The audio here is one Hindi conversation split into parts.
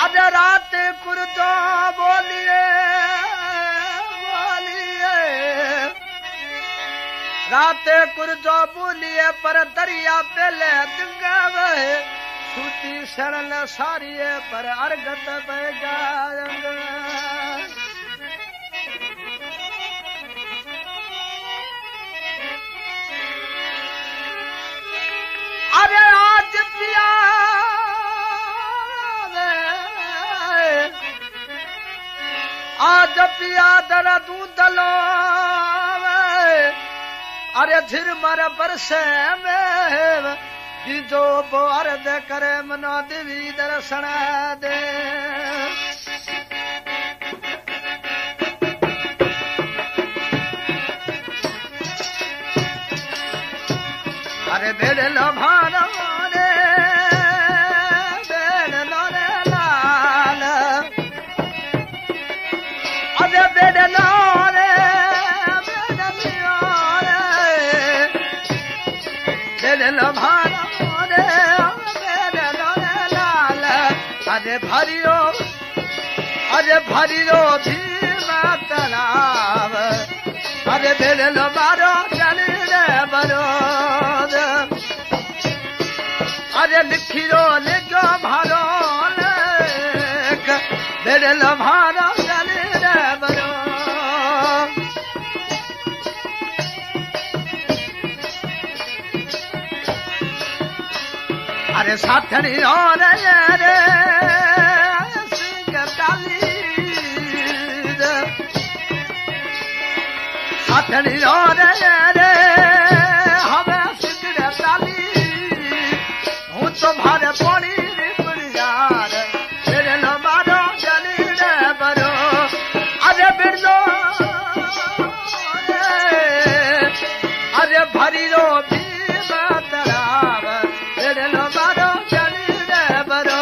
आज रात कुर्तो बोलिए रात कुर्जो बोलिए पर दरिया पेले दुंगावे सूती शरण सारिये पर अर्गत बगायंग अरे आज पिया आज पिया दर दूधलो अरे झिर मर बरसे में जो अर्ध करे मनो देवी दर्शन दे अरे बेड़ लो भानो रे बेड़ लो रे लाल अरे बेड़ लो रे बेड़ लो भानो अरे भरियो भीम तलाव अरे बेड़लो मारो चली रे बरो अरे लिखियो लिखो भारो बेड़लो भारो चली रे बरो अरे साथनी और रे साथनी और रे हमें सिगरे ताली हूँ तुम्हारे पड़ी यार मेरे लो मारो चली रे बरो अरे बिरलो अरे भरी लो भी तलाब मेरे लो मारो चली रे बरो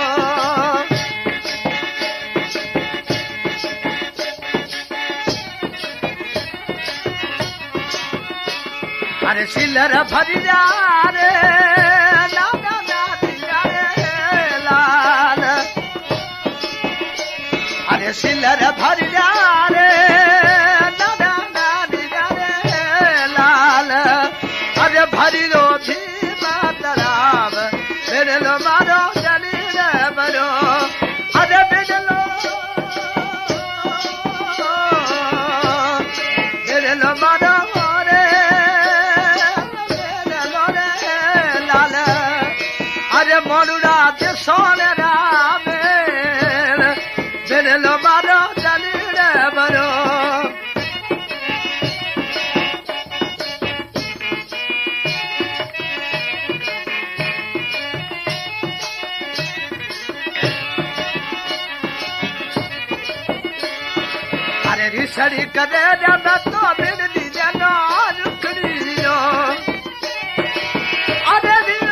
अरे सिलर भरी जा रे लाला रे लाल अरे सिलर भरी जा रे लाला रे लाल अरे भरी लो भी तलाब मेरे लो मारो चली रे बरो अरे बिरलो मेरे लो मारो अरे मोरुड़ा के सोने रामे मेरे लो मारो चली रे बरो अरे रिसड़ी करे जब तो बिरली जनो रुकड़ियो अरे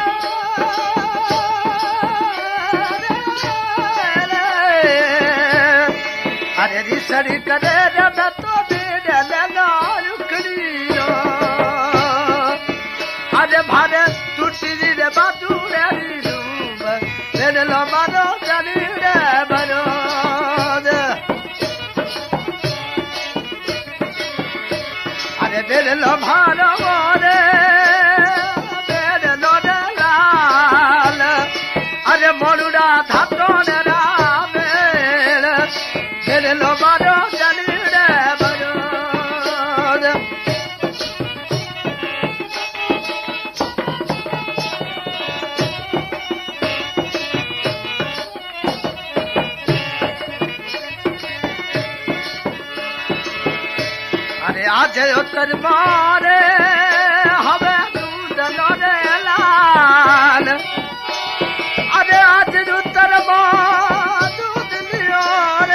अरे रिसड़ी करे जब तो बिरलो रुकड़ियो अरे भारे टूटी रे बाजू रे रूम मेरे लो मारो चली रे बरो अरे मेरे लो भारो रे मेरे लो लाल अरे मोरुड़ा धातो ने मेरे लो मारो चली रे बरो अरे आज उत्तर मारे हमें दूध लो रे लाल अरे आज उत्तर दूध लियो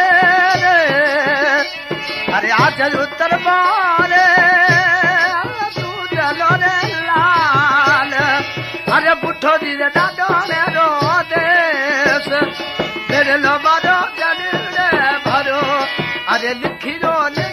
अरे आज उत्तर मारे दूध लो रे लाल अरे बुढ़ो दी रे डाडो ने रो देश मेरे लो मारो चली रे भरो अरे लिखी रो